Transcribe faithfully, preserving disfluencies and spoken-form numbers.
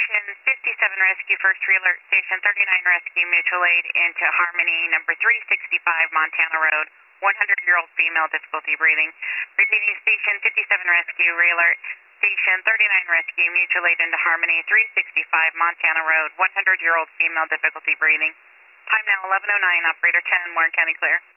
Station fifty-seven Rescue, first realert. Station thirty-nine Rescue, mutual aid into Harmony, number three sixty-five Montana Road, one hundred year old female, difficulty breathing. Repeating, Station fifty-seven Rescue, realert. Station thirty-nine Rescue, mutual aid into Harmony, three sixty-five Montana Road, one hundred year old female, difficulty breathing. Time now eleven oh nine, operator ten, Warren County clear.